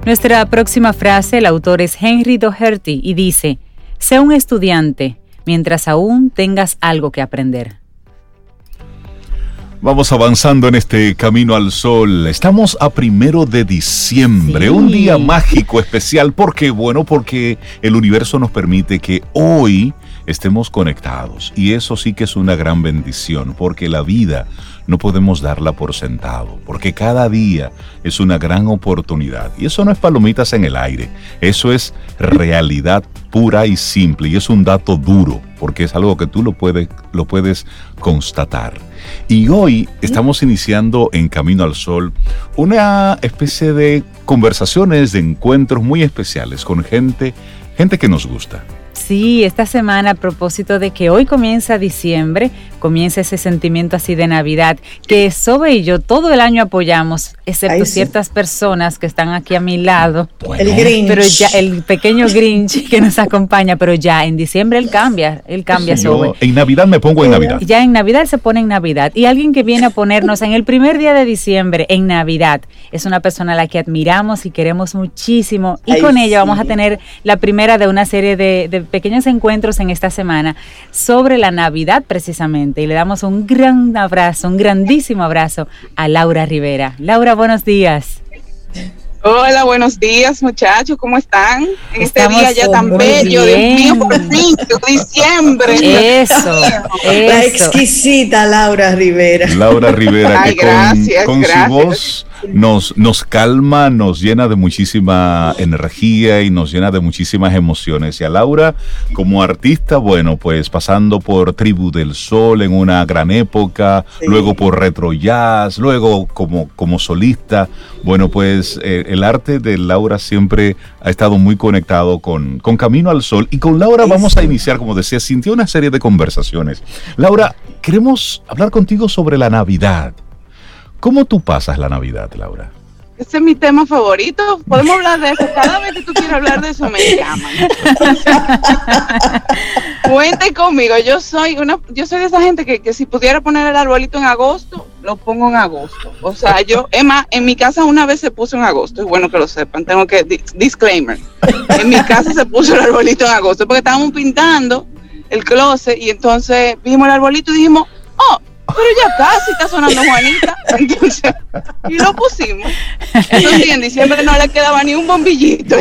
Nuestra próxima frase, el autor es Henry Doherty y dice: sé un estudiante mientras aún tengas algo que aprender. Vamos avanzando en este camino al sol. Estamos a 1 de diciembre, Sí. Un día mágico, especial. ¿Por qué? Bueno, porque el universo nos permite que hoy estemos conectados. Y eso sí que es una gran bendición, porque la vida no podemos darla por sentado, porque cada día es una gran oportunidad. Y eso no es palomitas en el aire, eso es realidad pura y simple. Y es un dato duro, porque es algo que tú lo puedes constatar. Y hoy estamos iniciando en Camino al Sol una especie de conversaciones, de encuentros muy especiales con gente que nos gusta. Sí, esta semana, a propósito de que hoy comienza diciembre, comienza ese sentimiento así de Navidad, que Sobe y yo todo el año apoyamos, excepto ciertas personas que están aquí a mi lado. Bueno, El Grinch. Pero ya, el pequeño Grinch que nos acompaña, pero ya en diciembre él cambia, Sobe. yo en Navidad me pongo en Navidad. Ya en Navidad él se pone en Navidad. Y alguien que viene a ponernos en el primer día de diciembre, en Navidad, es una persona a la que admiramos y queremos muchísimo. Y con ella vamos a tener la primera de una serie de pequeños encuentros en esta semana sobre la Navidad precisamente. Y le damos un gran abrazo, un grandísimo abrazo a Laura Rivera. Laura, buenos días. Hola, buenos días, muchachos, ¿cómo están? En Estamos este día ya tan bello, Dios mío, por fin, diciembre. Eso. La exquisita Laura Rivera. Laura Rivera, Ay, que gracias, con gracias. su voz nos calma, nos llena de muchísima energía y nos llena de muchísimas emociones. Y a Laura, como artista, bueno, pues pasando por Tribu del Sol en una gran época, Sí. luego por Retro Jazz, luego como solista, bueno, pues el arte de Laura siempre ha estado muy conectado con Camino al Sol. Y con Laura vamos a iniciar, como decía, sintió una serie de conversaciones. Laura, queremos hablar contigo sobre la Navidad. ¿Cómo tú pasas la Navidad, Laura? Ese es mi tema favorito. Podemos hablar de eso. Cada vez que tú quieras hablar de eso, me llaman. Cuente conmigo. Yo soy de esa gente que si pudiera poner el arbolito en agosto, lo pongo en agosto. O sea, en mi casa una vez se puso en agosto. Es bueno que lo sepan. Tengo que, disclaimer. En mi casa se puso el arbolito en agosto porque estábamos pintando el closet y entonces vimos el arbolito y dijimos, oh, pero ya casi está sonando Juanita. Entonces, y lo pusimos. Eso sí, en diciembre no le quedaba ni un bombillito.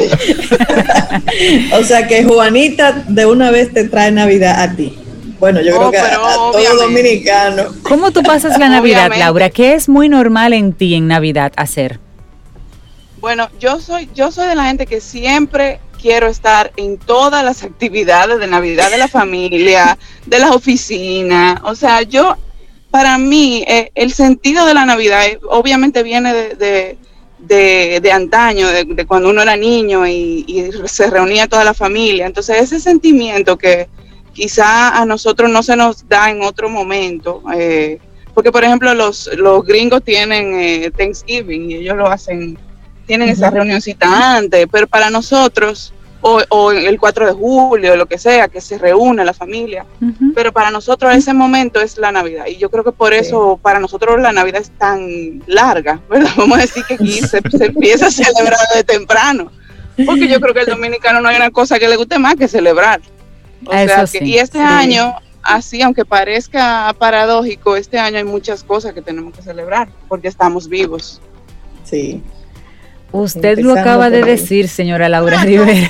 O sea que Juanita de una vez te trae Navidad a ti. Bueno, yo creo que a todo dominicano. ¿Cómo tú pasas la Navidad, Obviamente. Laura? ¿Qué es muy normal en ti en Navidad hacer? Bueno, yo soy de la gente que siempre quiero estar en todas las actividades de Navidad de la familia, de las oficinas. O sea, para mí, el sentido de la Navidad obviamente viene de antaño, de cuando uno era niño y se reunía toda la familia. Entonces, ese sentimiento que quizá a nosotros no se nos da en otro momento, porque por ejemplo los gringos tienen Thanksgiving y ellos lo hacen, tienen esa reunioncita antes, pero para nosotros, o el 4 de julio, lo que sea, que se reúne la familia, pero para nosotros ese momento es la Navidad, y yo creo que por eso para nosotros la Navidad es tan larga, ¿verdad? Vamos a decir que aquí se empieza a celebrar de temprano, porque yo creo que al dominicano no hay una cosa que le guste más que celebrar. O sea, sí. Y este año, así, aunque parezca paradójico, este año hay muchas cosas que tenemos que celebrar, porque estamos vivos. Sí. Usted lo Empezando acaba de por ahí. decir, señora Laura Rivera.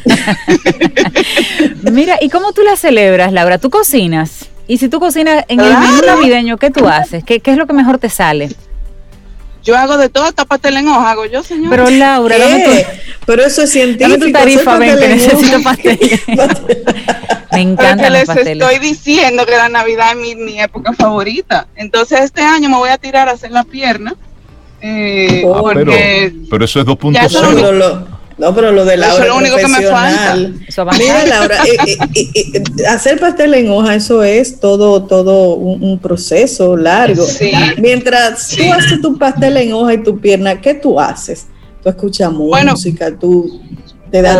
Mira, ¿y cómo tú la celebras, Laura? ¿Tú cocinas? Y si tú cocinas en el menú navideño, ¿qué tú haces? ¿Qué es lo que mejor te sale? Yo hago de todo, hasta pastel en hoja hago yo, señor. Pero Laura, dame Pero eso es científico. tu tarifa, ven, que necesito pastel. Me Porque encantan los les pasteles. estoy diciendo que la Navidad es mi época favorita. Entonces este año me voy a tirar a hacer la pierna. Porque pero eso es Ya eso 2.0. Pero lo de Laura Eso es lo único que me profesional. Eso avanza. Mira, Laura, hacer pastel en hoja, eso es todo un proceso largo. Sí. Mientras tú haces tu pastel en hoja y tu pierna, ¿qué tú haces? Tú escuchas música, tú te das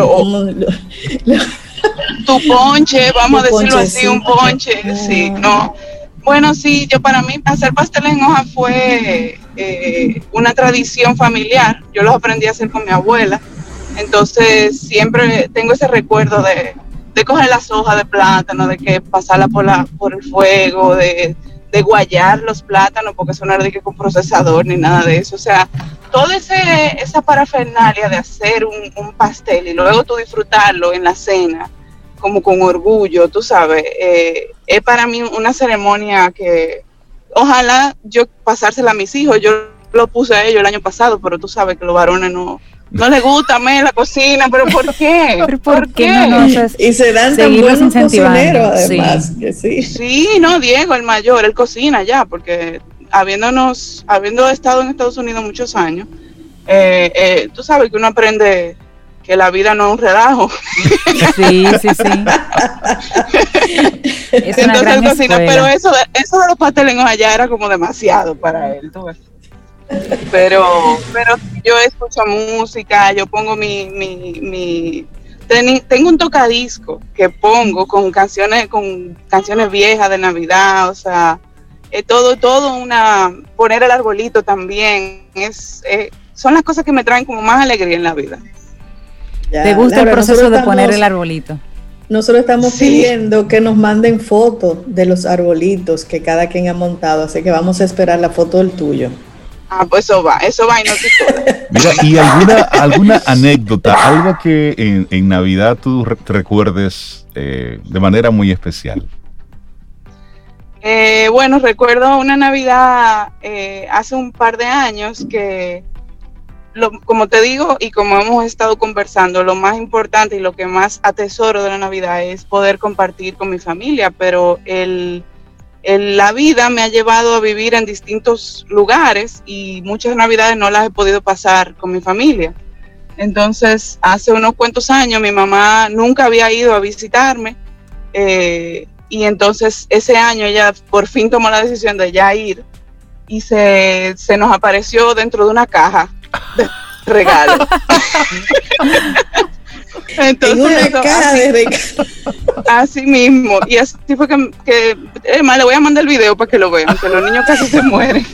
tu ponche, vamos a Tu decirlo así, ponchecito. un ponche, sí, no. Bueno, sí, para mí hacer pastel en hoja fue una tradición familiar. Yo los aprendí a hacer con mi abuela. Entonces siempre tengo ese recuerdo de coger las hojas de plátano, de que pasarla por el fuego, de guayar los plátanos, porque eso no era de que con procesador ni nada de eso. O sea, toda esa parafernalia de hacer un pastel y luego tú disfrutarlo en la cena, como con orgullo, tú sabes, es para mí una ceremonia que ojalá yo pasársela a mis hijos. Yo lo puse a ellos el año pasado, pero tú sabes que los varones no les gusta la cocina, pero ¿por qué? ¿Por qué? No, y se dan tan buenos cocineros, además, sí. Que sí. Sí, no, Diego, el mayor, él cocina ya, porque habiendo estado en Estados Unidos muchos años, tú sabes que uno aprende que la vida no es un relajo. Sí. Entonces él cocina, pero eso de los pasteles allá era como demasiado para él, tú ves. Pero yo escucho música, yo pongo tengo un tocadisco que pongo con canciones viejas de Navidad, o sea, todo poner el arbolito también, son las cosas que me traen como más alegría en la vida. Ya, ¿te gusta el proceso de poner el arbolito? Nosotros estamos pidiendo que nos manden fotos de los arbolitos que cada quien ha montado, así que vamos a esperar la foto del tuyo. Ah, pues eso va y no te puedo. Mira, ¿y alguna anécdota, algo que en Navidad tú recuerdes de manera muy especial? Bueno, recuerdo una Navidad hace un par de años que, como te digo y como hemos estado conversando, lo más importante y lo que más atesoro de la Navidad es poder compartir con mi familia, pero la vida me ha llevado a vivir en distintos lugares y muchas Navidades no las he podido pasar con mi familia. Entonces, hace unos cuantos años mi mamá nunca había ido a visitarme y entonces ese año ella por fin tomó la decisión de ya ir y se nos apareció dentro de una caja de regalos. Entonces, en una caja de regalos. Así mismo, y así fue que además le voy a mandar el video para que lo vean, que los niños casi se mueren.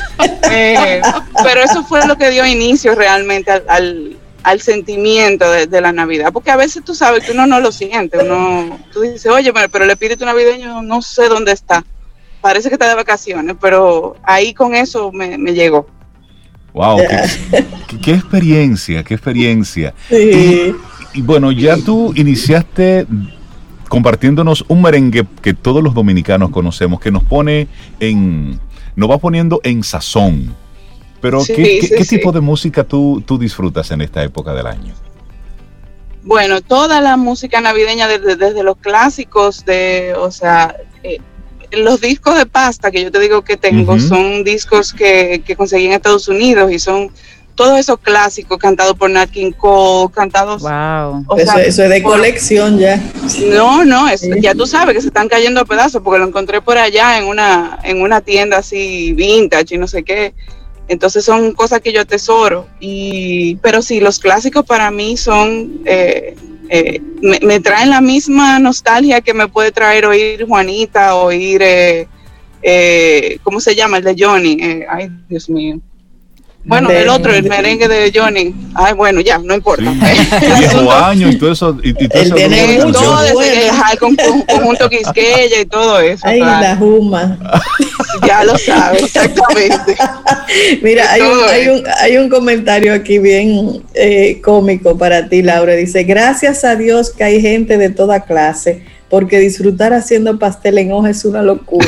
Pero eso fue lo que dio inicio realmente al sentimiento de la Navidad, porque a veces tú sabes que uno no lo siente, tú dices, oye, pero el espíritu navideño no sé dónde está, parece que está de vacaciones, pero ahí con eso me llegó. Wow, qué experiencia, qué experiencia. Sí. Y bueno, ya tú iniciaste compartiéndonos un merengue que todos los dominicanos conocemos, que nos va poniendo en sazón. Pero sí, ¿qué tipo de música tú disfrutas en esta época del año? Bueno, toda la música navideña, desde los clásicos, los discos de pasta que yo te digo que tengo, son discos que conseguí en Estados Unidos y son todos esos clásicos cantados por Nat King Cole, cantados... Wow. Eso es de colección ya. No, ya tú sabes que se están cayendo a pedazos porque lo encontré por allá en una tienda así vintage y no sé qué. Entonces son cosas que yo atesoro. Pero sí, los clásicos para mí son... me traen la misma nostalgia que me puede traer oír Juanita, oír... ¿cómo se llama? El de Johnny. Ay, Dios mío. Bueno, el merengue de Johnny. Ay, bueno, ya, no importa. Sí. 10 años y todo eso. Él tiene todo con conjunto Quisqueya y todo eso. Ay, claro. La Juma. Ya lo sabes, exactamente. Mira, hay un comentario aquí bien cómico para ti, Laura. Dice, gracias a Dios que hay gente de toda clase, porque disfrutar haciendo pastel en hoja es una locura.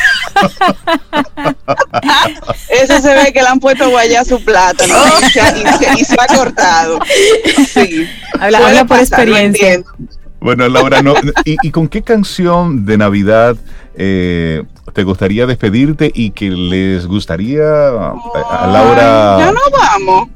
Ese se ve que le han puesto a guayar su plátano y se ha cortado. Sí. Habla por experiencia. Bueno, Laura, ¿y con qué canción de Navidad te gustaría despedirte y que les gustaría a Laura? Ya no vamos.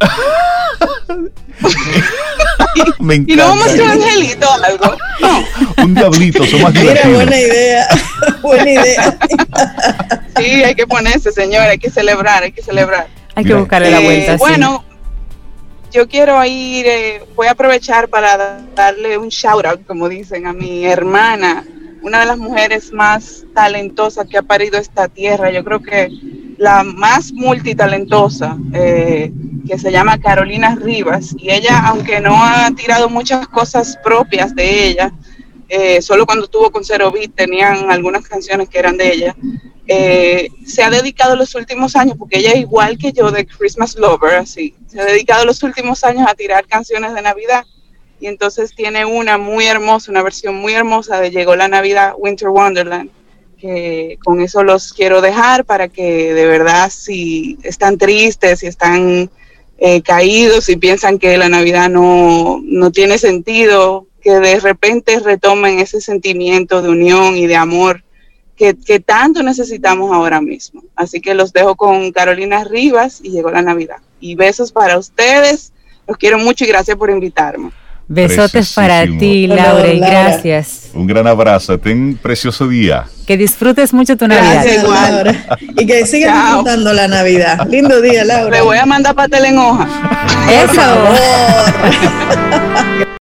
Me encanta. Y no vamos a hacer un angelito o algo. No. Un diablito, son más divertidos. Mira, buena idea. Buena idea. Sí, hay que ponerse, señor, hay que celebrar. Hay que buscarle la vuelta. Bueno, yo quiero ir, voy a aprovechar para darle un shout out, como dicen, a mi hermana, una de las mujeres más talentosas que ha parido esta tierra. Yo creo que la más multitalentosa, que se llama Carolina Rivas, y ella, aunque no ha tirado muchas cosas propias de ella, solo cuando estuvo con Zero Beat tenían algunas canciones que eran de ella, se ha dedicado los últimos años, porque ella es igual que yo de Christmas Lover, así, se ha dedicado los últimos años a tirar canciones de Navidad, y entonces tiene una muy hermosa, una versión muy hermosa de Llegó la Navidad, Winter Wonderland, que con eso los quiero dejar para que de verdad, si están tristes, si están caídos, si piensan que la Navidad no tiene sentido, que de repente retomen ese sentimiento de unión y de amor que tanto necesitamos ahora mismo. Así que los dejo con Carolina Rivas y Llegó la Navidad. Y besos para ustedes, los quiero mucho y gracias por invitarme. Besotes para ti, Laura, y gracias. Un gran abrazo, ten un precioso día. Que disfrutes mucho tu Navidad. Gracias, Laura. Y que sigas disfrutando la Navidad. Lindo día, Laura. Le voy a mandar pastel en hoja. Eso.